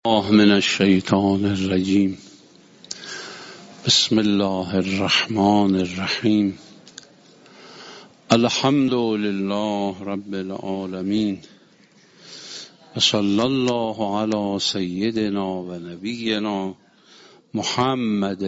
من الشیطان الرجیم. بسم الله الرحمن الرحیم. الحمد لله رب العالمین و صلی الله علی سیدنا و نبینا محمد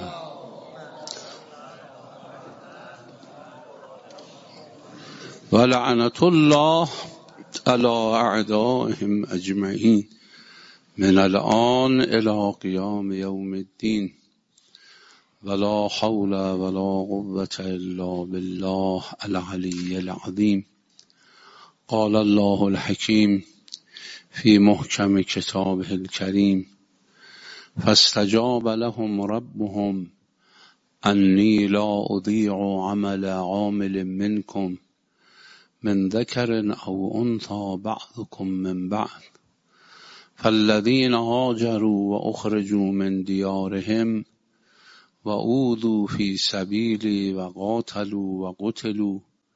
و لعنت الله علی اعدائهم اجمعین من الآن الى قیام یوم الدین ولا حول ولا قوة الا بالله العلی العظیم. قال الله الحکیم فی محکم کتابه الکریم فاستجاب لهم ربهم انی لا اضیع عمل عامل منکم من ذکر او انثی بعضکم من بعض فالذین هاجروا و اخرجوا من دیارهم و اوذوا فی سبیلی و قاتلوا و قتلوا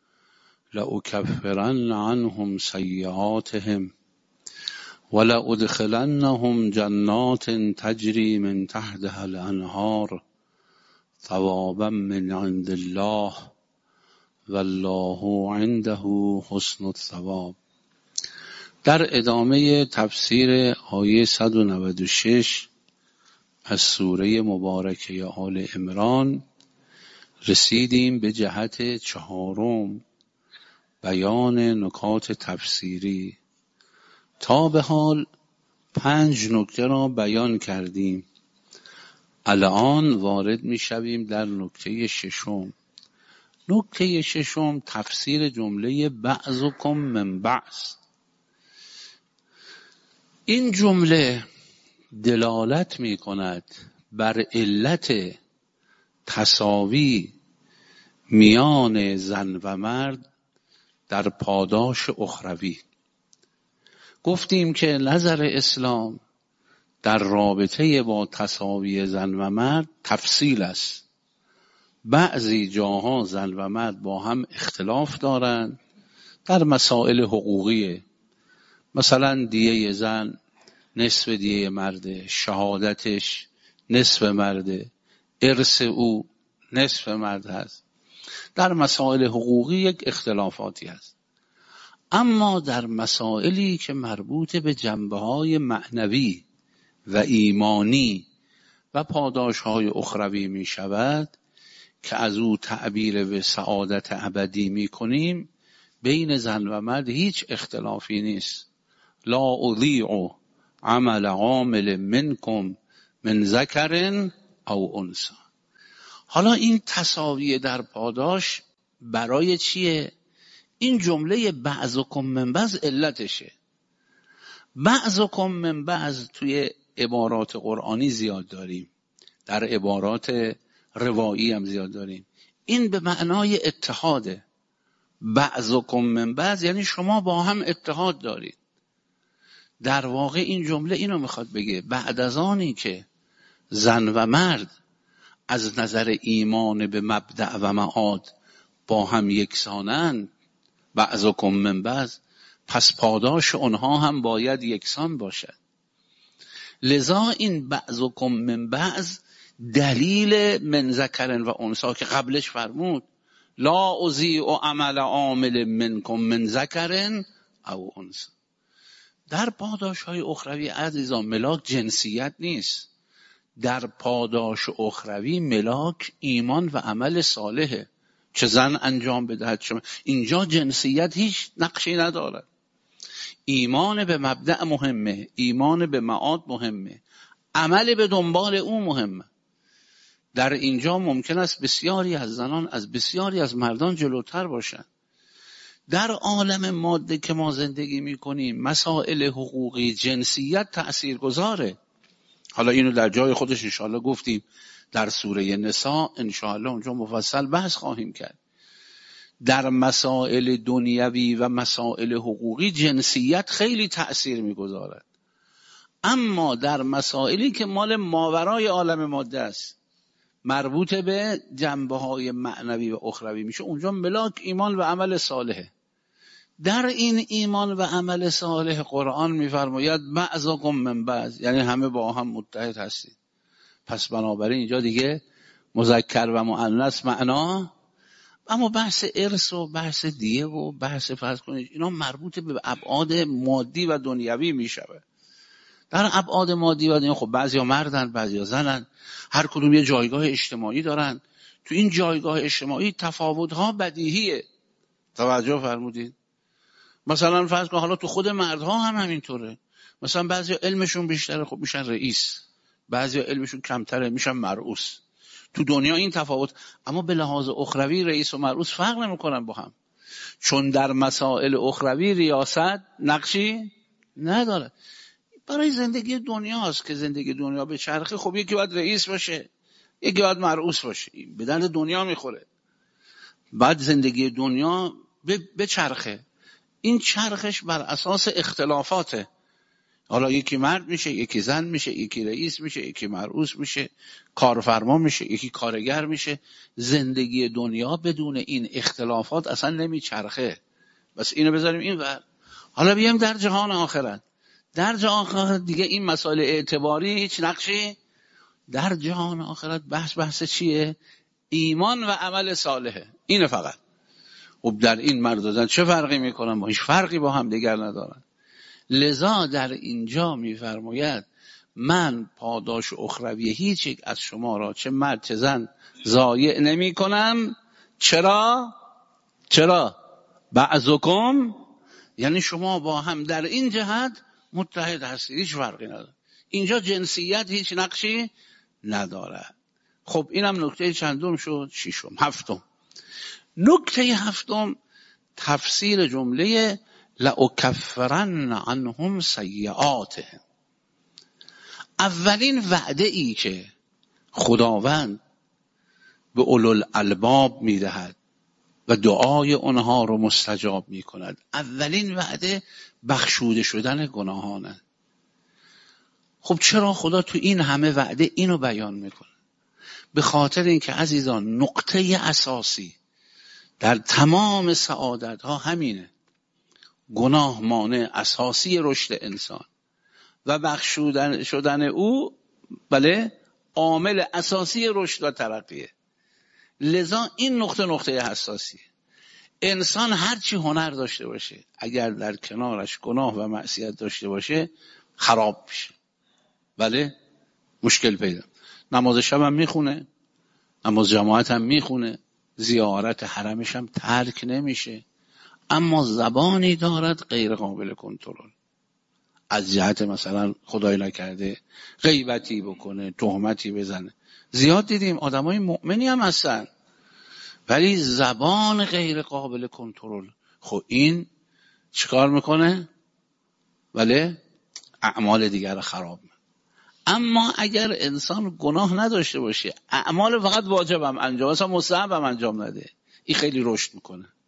لأکفرن عنهم سیئاتهم ولأدخلنهم جنات تجری من تحتها الانهار ثوابا من عند الله والله عنده حسن الثواب. در ادامه تفسیر آیه 196 از سوره مبارکه آل عمران رسیدیم به جهت چهارم، بیان نکات تفسیری. تا به حال 5 نکته را بیان کردیم. الان وارد می شویم در نکته ششم. نکته ششم تفسیر جمله بعضکم من بعض. این جمله دلالت می کند بر علت تساوی میان زن و مرد در پاداش اخروی. گفتیم که نظر اسلام در رابطه با تساوی زن و مرد تفصیل است. بعضی جاها زن و مرد با هم اختلاف دارند در مسائل حقوقی، مثلا دیه زن نصف دیه مرده، شهادتش نصف مرده، ارث او نصف مرد هست. در مسائل حقوقی یک اختلافاتی هست. اما در مسائلی که مربوط به جنبه‌های معنوی و ایمانی و پاداش‌های اخروی می شود که از او تعبیر به سعادت ابدی می کنیم، بین زن و مرد هیچ اختلافی نیست. لا اضیع عمل عامل منکم من ذکر او انثی. حالا این تساوی در پاداش برای چیه؟ این جمله بعضکم من بعض علتشه. بعضکم من بعض توی عبارات قرآنی زیاد داریم، در عبارات روایی هم زیاد داریم. این به معنای اتحاده. بعضکم من بعض یعنی شما با هم اتحاد دارید. در واقع این جمله اینو میخواد بگه، بعد از آنی که زن و مرد از نظر ایمان به مبدأ و معاد با هم یکسانند، بعضکم من بعض، پس پاداش اونها هم باید یکسان باشد. لذا این بعضکم من بعض دلیل من ذکر و انثی که قبلش فرمود لا اضیع عمل عامل منکم من ذکر او انثی. در پاداش های اخروی عزیزان ملاک جنسیت نیست. در پاداش اخروی ملاک ایمان و عمل صالحه، چه زن انجام بدهد شما. اینجا جنسیت هیچ نقشی ندارد. ایمان به مبدأ مهمه، ایمان به معاد مهمه، عمل به دنبال او مهمه. در اینجا ممکن است بسیاری از زنان از بسیاری از مردان جلوتر باشند. در عالم ماده که ما زندگی میکنیم مسائل حقوقی جنسیت تأثیر گذاره. حالا اینو در جای خودش انشاءالله گفتیم، در سوره نساء انشاءالله اونجا مفصل بحث خواهیم کرد. در مسائل دنیوی و مسائل حقوقی جنسیت خیلی تأثیر میگذارد. اما در مسائلی که مال ماورای عالم ماده است، مربوط به جنبه‌های معنوی و اخروی میشه، اونجا ملاک ایمان و عمل صالحه. در این ایمان و عمل صالح قرآن میفرماید بعضکم من بعض، یعنی همه با هم متحد هستید. پس بنابراین اینجا دیگه مذکر و مؤنث معنا، اما بحث ارث و بحث دیه و بحث فرض کنید اینا مربوط به ابعاد مادی و دنیوی میشوه. در ابعاد مادی و دنیوی خب بعضیا مردن بعضیا زنن، هر کدوم یه جایگاه اجتماعی دارن، تو این جایگاه اجتماعی تفاوت‌ها بدیهیه. توجه فرمودید؟ مثلا فرض کن حالا تو خود مردها هم همینطوره، مثلا بعضیا علمشون بیشتره خب میشن رئیس، بعضیا علمشون کمتره میشن مرئوس. تو دنیا این تفاوت، اما به لحاظ اخروی رئیس و مرئوس فرق نمیکنن با هم، چون در مسائل اخروی ریاست نقشی نداره. برای زندگی دنیاست که زندگی دنیا به چرخه، خب یکی باید رئیس باشه یکی باید مرئوس باشه، به درد دنیا میخوره. بعد زندگی دنیا به چرخه، این چرخش بر اساس اختلافاته، حالا یکی مرد میشه یکی زن میشه، یکی رئیس میشه یکی مرئوس میشه، کارفرما میشه یکی کارگر میشه. زندگی دنیا بدون این اختلافات اصلا نمیچرخه. بس اینو بذاریم این ور. حالا بیایم در جهان آخرت. در جهان آخرت دیگه این مسائل اعتباری هیچ نقشی. در جهان آخرت بحث چیه؟ ایمان و عمل صالحه، اینه فقط. خب در این مرد و زن چه فرقی میکنن؟ با هیچ فرقی با هم دیگر ندارن. لذا در اینجا میفرماید من پاداش اخروی هیچ یک از شما را چه مرد چه زن ضایع نمی کنم. چرا؟ بعضکم، یعنی شما با هم در این جهت متحد هستید، هیچ فرقی نداره. اینجا جنسیت هیچ نقشی نداره. خب اینم نکته چندم شد؟ ششم. هفتم، نکته هفتم تفسیر جمله لأکفرن عنهم سیئاتهم. اولین وعده ای که خداوند به اولوالالباب میدهد و دعای اونها رو مستجاب میکند، اولین وعده بخشوده شدن گناهانه. خب چرا خدا تو این همه وعده اینو بیان میکنه؟ به خاطر اینکه عزیزان نقطه اساسی در تمام سعادت ها همینه. گناه مانع اساسی رشد انسان و بخشوده شدن او بله عامل اساسی رشد و ترقیه. لذا این نقطه حساسیه. انسان هرچی هنر داشته باشه اگر در کنارش گناه و معصیت داشته باشه خراب میشه، بله مشکل پیدا. نماز شب هم میخونه، نماز جماعت هم میخونه، زیارت حرمش هم ترک نمیشه، اما زبانی دارد غیر قابل کنترل. از جهت مثلا خدای نکرده غیبتی بکنه، تهمتی بزنه. زیاد دیدیم آدمای مؤمنی هم هستن ولی زبان غیر قابل کنترل. خب این چیکار میکنه؟ بله اعمال دیگر خراب میکنه. اما اگر انسان گناه نداشته باشه، اعمال فقط واجب هم انجام، مثلا مستحب هم انجام نده، این خیلی رشد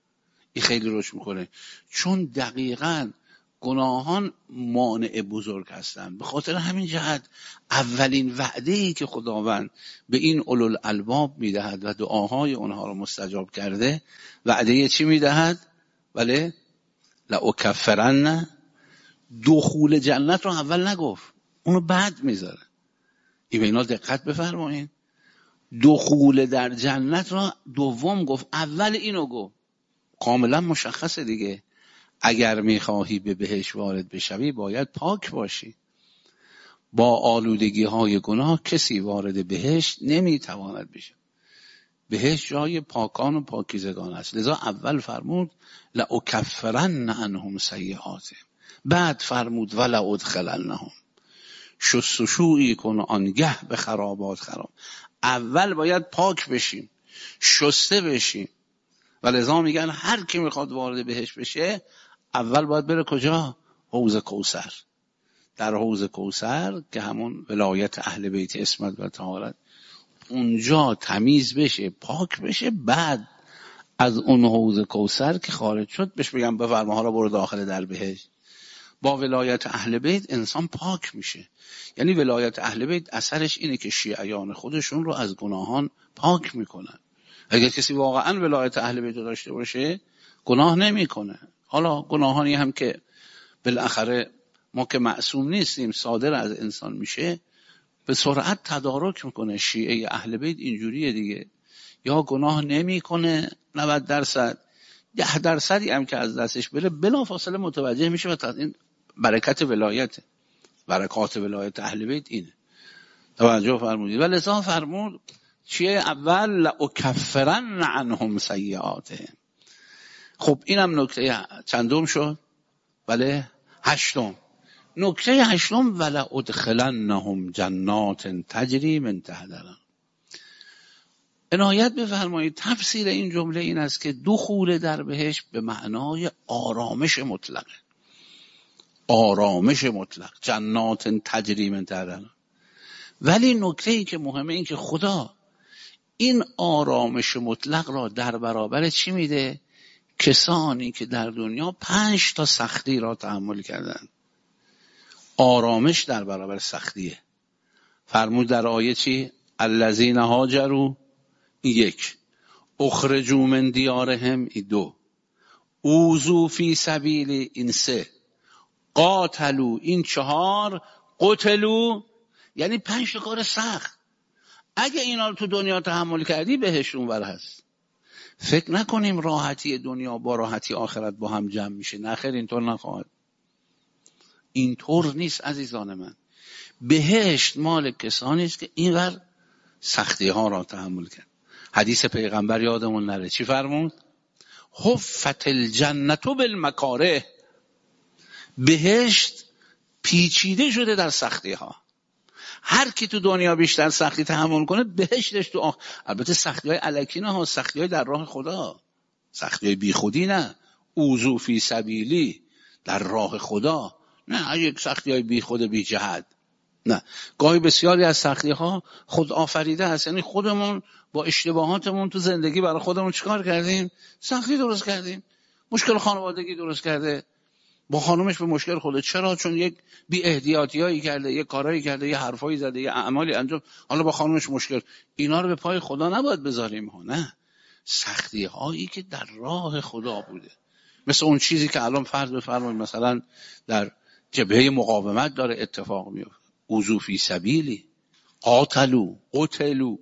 میکنه. چون دقیقاً گناهان مانع بزرگ هستند. به خاطر همین جهت اولین وعده‌ای که خداوند به این اولوالالباب میدهد و دعاهای اونها رو مستجاب کرده، وعده چی میدهد؟ بله لأکفرن. دخول جنت رو اول نگفت، اونو بعد میذاره. این به اینا دقت بفرمایید. دخول در جنت رو دوم گفت، اول اینو گفت. کاملا مشخصه دیگه. اگر میخواهی به بهشت وارد بشوی باید پاک باشی. با آلودگی های گناه کسی وارد بهشت نمیتواند بشه. بهشت جای پاکان و پاکیزگان است. لذا اول فرمود لأکفرن عنهم سیئاتهم، بعد فرمود ولأدخلنهم. شستشویی کن آنگه به خرابات خراب. اول باید پاک بشیم، شسته بشیم. و لذا میگن هر کی میخواد وارد بهشت بشه اول باید بره کجا؟ حوض کوثر. در حوض کوثر که همون ولایت اهل بیت عصمت و طهارت، اونجا تمیز بشه، پاک بشه. بعد از اون حوض کوثر که خارج شد بهش بگم بفرما حالا برو داخل در بهشت. با ولایت اهل بیت انسان پاک میشه. یعنی ولایت اهل بیت اثرش اینه که شیعیان خودشون رو از گناهان پاک میکنن. اگر کسی واقعا ولایت اهل بیت داشته باشه گناه نمیکنه. حالا گناهانی هم که بالاخره ما که معصوم نیستیم صادر از انسان میشه، به سرعت تدارک میکنه. شیعه اهل بیت اینجوریه دیگه، یا گناه نمیکنه 90%، 10% هم که از دستش بره بلافاصله متوجه میشه و این برکت ولایته، برکات ولایت اهل بیت اینه. توجه فرمودید. و لذا فرمود چیه؟ اول لأکفرن عنهم سیئاتهم. خب اینم نکته چندم شد؟ بله 8. نکته 8 ولأدخلنهم جنات تجری من تحتها الانهار. عنایت بفرمایید تفسیر این جمله این است که دخول در بهشت به معنای آرامش مطلقه، آرامش مطلق، جنات تجری من تحتها الانهار. ولی نکته ای که مهمه این که خدا این آرامش مطلق را در برابر چی میده؟ کسانی که در دنیا 5 تا سختی را تحمل کردند. آرامش در برابر سختیه. فرمود در آیه چی؟ الذین هاجروا 1، اخرجوا من دیارهم 2، اوذوا فی سبیلی 3، قاتلوا 4، قتلوا. یعنی 5 تا کار سخت. اگه اینا رو تو دنیا تحمل کردی بهش اونور هست. فکر نکنیم راحتی دنیا با راحتی آخرت با هم جمع میشه. نه خیر، اینطور نخواهد. اینطور نیست عزیزان من. بهشت مال کسانی است که اینور سختی ها را تحمل کرد. حدیث پیغمبر یادمون نره چی فرمود؟ حفت الجنت بالمکاره. بهشت پیچیده شده در سختی ها. هر کی تو دنیا بیشتر سختی تحمل کنه بهشتش تو البته سختی های الکی نه ها، سختی های در راه خدا، سختی های بی خودی نه. اوذوا فی سبیلی، در راه خدا نه، یک سختی های بی خود بی جهت نه. گاهی بسیاری از سختی ها خود آفریده هست. یعنی خودمون با اشتباهاتمون تو زندگی برای خودمون چیکار کردیم؟ سختی درست کردیم. مشکل خانوادگی درست کرده، با خانومش به مشکل خورده. چرا؟ چون یک بی احتیاطیایی کرده، یک کارایی کرده، یه حرفایی زده، یه اعمالی انجام، حالا با خانومش مشکل. اینا رو به پای خدا نباید بذاریم ها. نه، سختی هایی که در راه خدا بوده. مثل اون چیزی که الان فرض بفرمایید مثلا در جبهه مقاومت داره اتفاق میفته. اوذوا فی سبیلی، قاتلوا، قتلوا.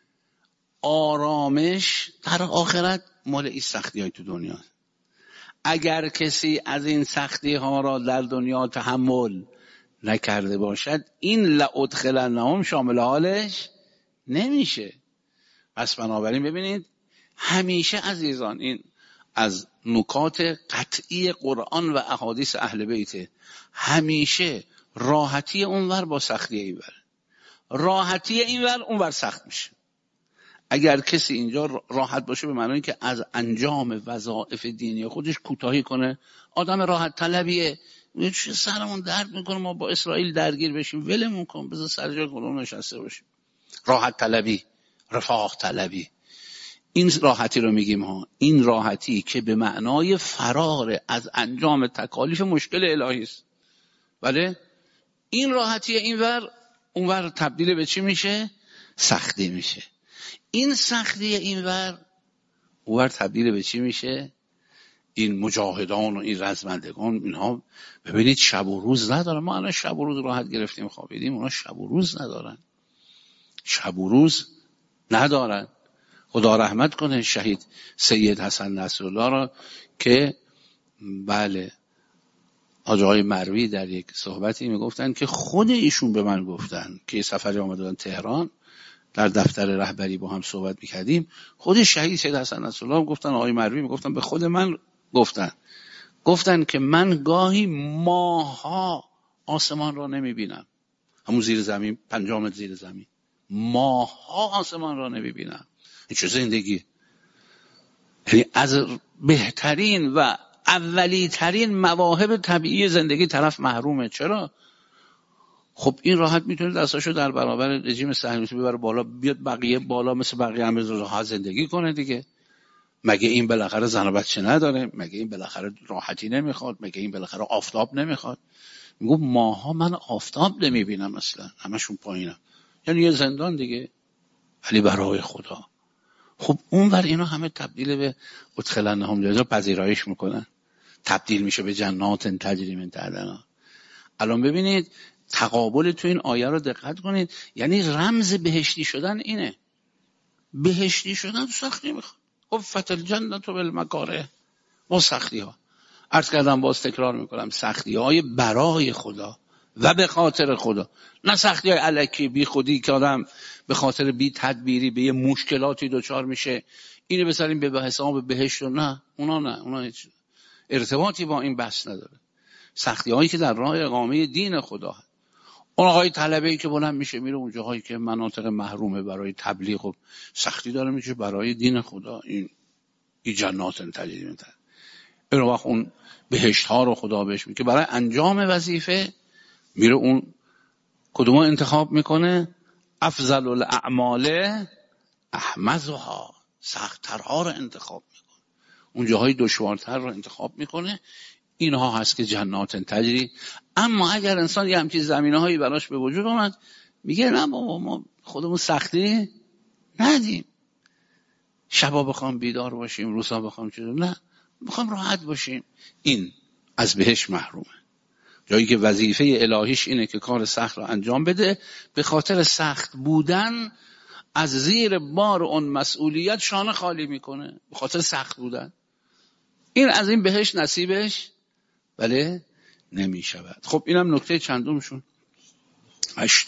آرامش در آخرت مال این سختی های تو دنیا. اگر کسی از این سختی ها را در دنیا تحمل نکرده باشد، این لأدخلنهم شامل حالش نمیشه. پس بنابراین ببینید همیشه عزیزان این از نکات قطعی قرآن و احادیث اهل بیت، همیشه راحتی اونور با سختی اینور، راحتی اینور اونور سخت میشه. اگر کسی اینجا راحت باشه به معنی که از انجام وظایف دینی خودش کوتاهی کنه، آدم راحت طلبیه، چه سرمون درد میکنه ما با اسرائیل درگیر بشیم، ولمون کن، بذار سر جای خودمون نشسته باشیم. راحت طلبی، رفاه طلبی، این راحتی رو میگیم ها. این راحتی که به معنای فرار از انجام تکالیف مشکل الهی است. بله، این راحتی اینور اونور تبدیل به چی میشه؟ سختی میشه. این سختی اینور اونور تبدیل به چی میشه؟ این مجاهدان و این رزمندگان اینها ببینید شب و روز ندارن. ما الان شب و روز راحت گرفتیم خوابیدیم، اونا شب و روز ندارن، شب و روز ندارن. خدا رحمت کنه شهید سید حسن نصرالله را که بله آقای مروی در یک صحبتی میگفتن که خود ایشون به من گفتن که سفری آمدن تهران، در دفتر رهبری با هم صحبت میکردیم، خود شهید سید حسن نصرالله گفتن، آقای مروی میگفتن به خود من گفتن که من گاهی ماها آسمان را نمیبینم، همون زیر زمین 5 متر زیر زمین، ماها آسمان را نمیبینم. این چه زندگی؟ یعنی از بهترین و اولی ترین مواهب طبیعی زندگی طرف محرومه. چرا؟ خب این راحت میتونه دستاشو در برابر رژیم صهیونیستی ببره بالا، بیاد بقیه بالا مثل بقیه هم راحت زندگی کنه دیگه. مگه این بالاخره زن و بچه نداره؟ مگه این بالاخره راحتی نمیخواد؟ مگه این بالاخره آفتاب نمیخواد؟ میگم ماها من آفتاب نمیبینم اصلا، همشون پایینم، یعنی یه زندان دیگه، ولی برای خدا. خب اونور اینا همه تبدیل به ادخلنهم جنات پذیرایش میکنن، تبدیل میشه به جنات تجری من تحتها الانهار. الان ببینید تقابل تو این آیه رو دقت کنید، یعنی رمز بهشتی شدن اینه. بهشتی شدن سختی میخواد. حفت الجنة بالمکاره، با سختی ها. عرض کردم باز تکرار میکنم، سختی های برای خدا و به خاطر خدا، نه سختی های الکی بی خودی که آدم به خاطر بی تدبیری به یه مشکلاتی دچار میشه اینو بذاریم به حساب بهشت و نه اونا هیچ ارتباطی با این بحث نداره. سختی هایی که در راه اقامه دین خدا هست. اون آقای طلبه‌ای که بلند میشه میره اون جاهایی که مناطق محرومه برای تبلیغ و سختی داره میشه برای دین خدا، این جنات تجری من تحتها. این وقت اون بهشت ها رو خدا بهش میگه. برای انجام وظیفه میره اون کدوم انتخاب میکنه؟ افضل الاعمال احمزها، سخت‌ترها رو انتخاب میکنه، اون جاهای دشوارتر رو انتخاب میکنه. اینها هست که جنات تجری. اما اگر انسان یه همچین زمینه‌هایی براش به وجود اومد میگه نه بابا ما خودمون سختی ندیم، شبا بخوام بیدار باشیم روزا بخوام چیزا، نه بخوام راحت باشیم، این از بهش محرومه. جایی که وظیفه الهیش اینه که کار سخت رو انجام بده، به خاطر سخت بودن از زیر بار اون مسئولیت شانه خالی میکنه، به خاطر سخت بودن این از این بهش نصیبش بله نمیشود. خب اینم نکته چندمشون. هشتم.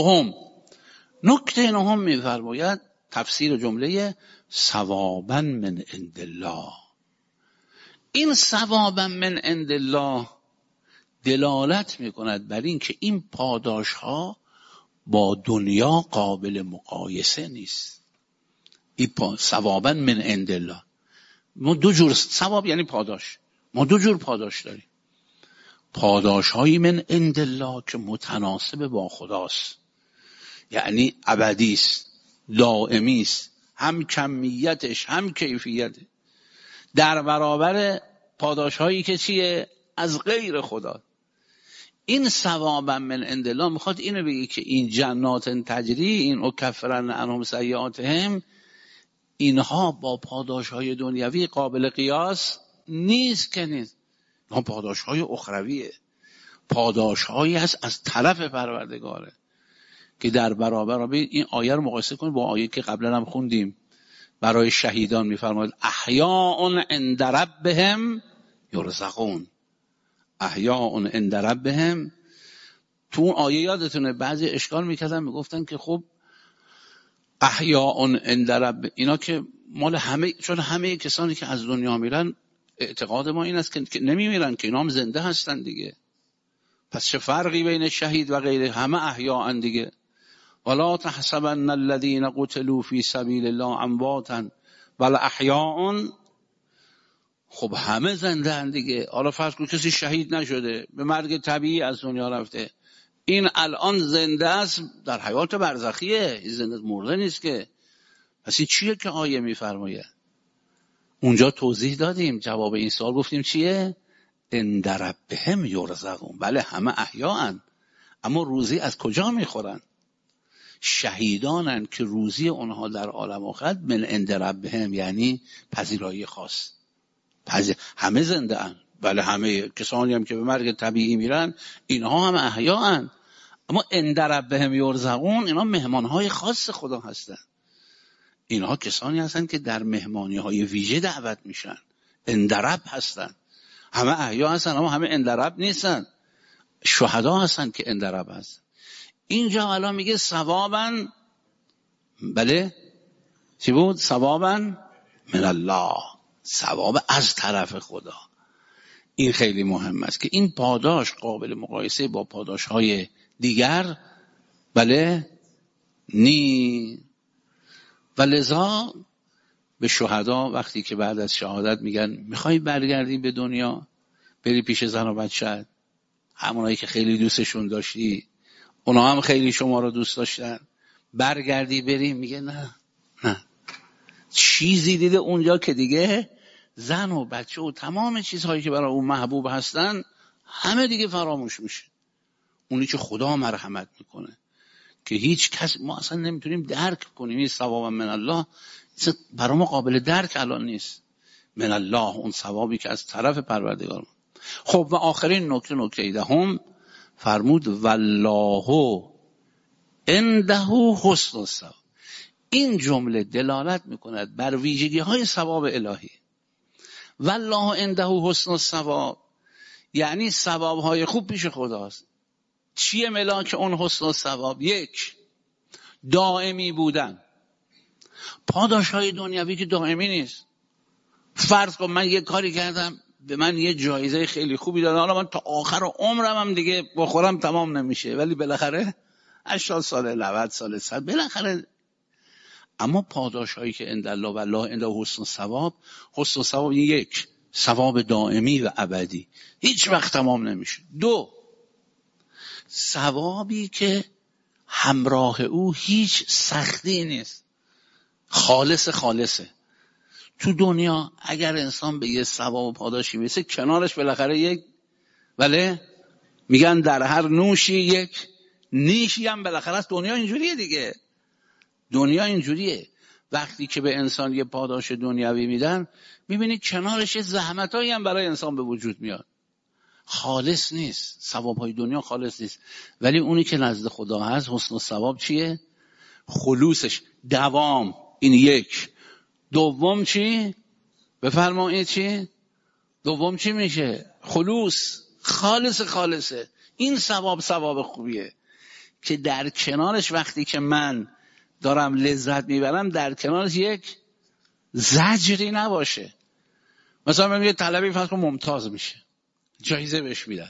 نکته نهم میفرماید تفسیر جمله ثوابا من عند الله. این ثوابا من عند الله دلالت میکند بر این که این پاداش ها با دنیا قابل مقایسه نیست. این ثوابا من عند الله، ما دو جور ثواب یعنی پاداش، ما دو جور پاداش داریم. پاداش های من عند الله که متناسب با خداست، یعنی ابدی است، دائمی است، هم کمیتش هم کیفیتش، در برابر پاداش هایی که چیه؟ از غیر خدا. این ثوابا من عند الله میخواد اینو بگه که این جنات تجری، این اکفرن عنهم سیئاتهم، اینها با پاداش های دنیوی قابل قیاس نیست که نیست. اینها پاداش های اخرویه، پاداش هایی هست از طرف پروردگاره که در برابر این آیه رو مقایسه کنید با آیه که قبلا هم خوندیم برای شهیدان میفرماید احیاء عند ربهم یرزقون. احیاء عند ربهم، تو اون آیه یادتونه بعضی اشکال میکردن میگفتن که خب احیاء عند رب اینا که مال همه، چون همه کسانی که از دنیا میرن اعتقاد ما این است که نمیمیرن، که اینا هم زنده هستن دیگه، پس چه فرقی بین شهید و غیره؟ همه احیاء دیگه. ولا تحسبن الذين قتلوا في سبيل الله امواتا بل احیاء. خب همه زنده اند دیگه. حالا فرض کن کسی شهید نشده، به مرگ طبیعی از دنیا رفته، این الان زنده است در حیات برزخیه، این زنده مرده نیست که. پس این چیه که آیه میفرماید؟ اونجا توضیح دادیم، جواب این سوال گفتیم چیه؟ عند ربهم یرزقون. بله همه احیاءن، اما روزی از کجا میخورن؟ شهیدانن که روزی اونها در عالم آخرت من عند ربهم، یعنی پذیرایی خاص. همه زنده ان، بله همه کسانی هم که به مرگ طبیعی میرن اینها هم احیاءن، اما عند ربهم یرزقون اینا مهمانهای خاص خدا هستن. اینها کسانی هستن که در مهمانی های ویژه دعوت میشن، عند رب هستن. همه احیا هستن اما همه عند رب نیستن، شهدا هستن که عند رب هستن. اینجا الان میگه ثوابا، بله چی بود؟ ثوابا من الله، ثواب از طرف خدا. این خیلی مهم است که این پاداش قابل مقایسه با پاداش های دیگر بله نی. و لذا به شهدا وقتی که بعد از شهادت میگن میخوای برگردی به دنیا، بری پیش زن و بچه، همونایی که خیلی دوستشون داشتی اونا هم خیلی شما رو دوست داشتن، برگردی بری، میگه نه چیزی دیده اونجا که دیگه زن و بچه و تمام چیزهایی که برای اون محبوب هستن همه دیگه فراموش میشه. اونی که خدا مرحمت میکنه که هیچ کس ما اصلا نمیتونیم درک کنیم، این ثواب من الله برای ما قابل درک الان نیست. من الله، اون ثوابی که از طرف پروردگار. خب و آخرین نکته دهم فرمود والله عنده حسن الثواب. این جمله دلالت میکند بر ویژگی های ثواب الهی. والله عنده حسن الثواب یعنی ثواب های خوب پیش خداست. چیه ملاک اون حسن الثواب؟ یک، دائمی بودن. پاداش های دنیوی که دائمی نیست. فرض کن من یه کاری کردم به من یه جایزه خیلی خوبی دادن، حالا من تا آخر عمرم هم دیگه بخورم تمام نمیشه، ولی بالاخره 80 سال 90 سال 100 بالاخره. اما پاداش هایی که عند الله والله عنده حسن الثواب، حسن الثواب یک، ثواب دائمی و ابدی، هیچ وقت تمام نمیشه. دو، ثوابی که همراه او هیچ سختی نیست، خالصه. تو دنیا اگر انسان به یه ثواب و پاداشی برسه کنارش بالاخره یک، ولی میگن در هر نوشی یک نیشی هم بالاخره است. دنیا اینجوریه دیگه، دنیا اینجوریه. وقتی که به انسان یه پاداش دنیوی میدن میبینی کنارش زحمتایی هم برای انسان به وجود میاد، خالص نیست. ثوابهای دنیا خالص نیست، ولی اونی که نزد خدا هست حسن الثواب چیه؟ خلوصش، دوام. این یک. دوم چی؟ بفرمایید چی؟ دوم چی میشه؟ خلوص، خالصه. این ثواب خوبیه که در کنارش وقتی که من دارم لذت میبرم در کنارش یک زجری نباشه. مثلا من یه طلبی فرض کن ممتاز میشه، جایزه بهش میدن،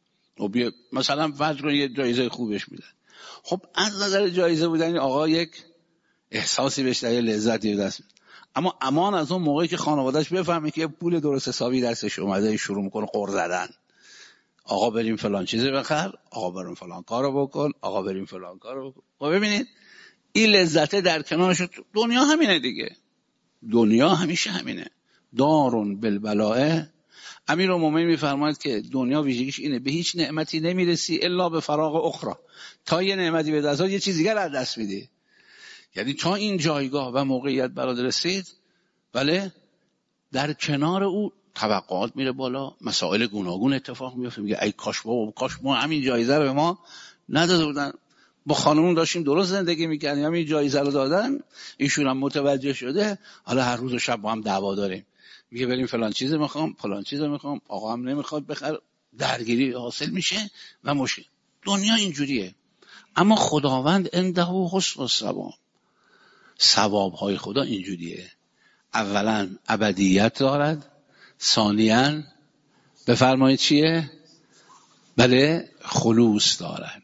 مثلا فرض کن یه جایزه خوب بهش میدن. خب از نظر جایزه بودن آقا یک احساسی بهش داره، لذتی به دست میاد. اما امان از اون موقعی که خانواده‌اش بفهمه که پول درست حسابی دستش اومده شروع میکنه قر زدن، آقا بریم فلان چیزی بخر، آقا بریم فلان کارو بکن، آقا بریم فلان کارو بکن. خب ببینید این لذت در کنارش. دنیا همینه دیگه، دنیا همیشه همینه. دارون بالبلاء. امیرالمومنین میفرماید که دنیا ویژگیش اینه به هیچ نعمتی نمیرسی الا به فراغ اخرى. تا یه نعمتی به دست یه چیز دیگر از دست میدی. یعنی تا این جایگاه و موقعیت برات رسید، بله، در کنار او توقعات میره بالا، مسائل گوناگون اتفاق میفته. میگه ای کاش ما همین جایزه رو به ما نداده بودن. با خانمون داشتیم درست زندگی میکردیم، همین جایزه رو دادن، ایشون هم متوجه شده، حالا هر روز و شب با هم دعوا داریم. میگه بریم فلان چیزو میخوام، فلان چیزو میخوام، آقا هم نمیخواد بخره، درگیری حاصل میشه و مشکل. دنیا اینجوریه. اما خداوند عنده حسن الثواب. ثواب‌های خدا اینجوریه، اولا ابدیت دارد، ثانیاً بفرمایید چیه؟ بله، خلوص دارد.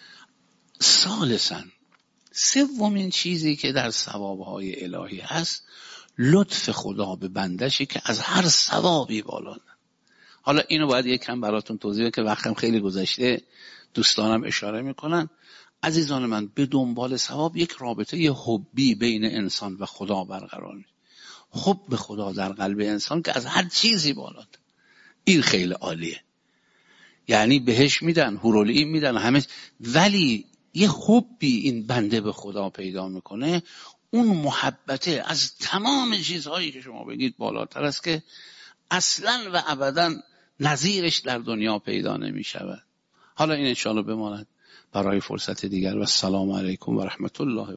ثالثاً، سومین چیزی که در ثواب‌های الهی هست لطف خدا به بندشی که از هر ثوابی بالا. حالا اینو باید یکم براتون توضیح بدم که وقتم خیلی گذشته، دوستانم اشاره میکنن. عزیزان من، به دنبال ثواب یک رابطه حبی بین انسان و خدا برقرار میشه. حب خدا در قلب انسان که از هر چیزی بالات، این خیلی عالیه. یعنی بهش میدن، حورالعین میدن همه، ولی یه حبی این بنده به خدا پیدا میکنه، اون محبته از تمام چیزهایی که شما بگید بالاتر است که اصلا و ابدا نظیرش در دنیا پیدا نمیشود. حالا این انشاءالله بماند برای فرصت دیگر. و السلام علیکم و رحمت الله.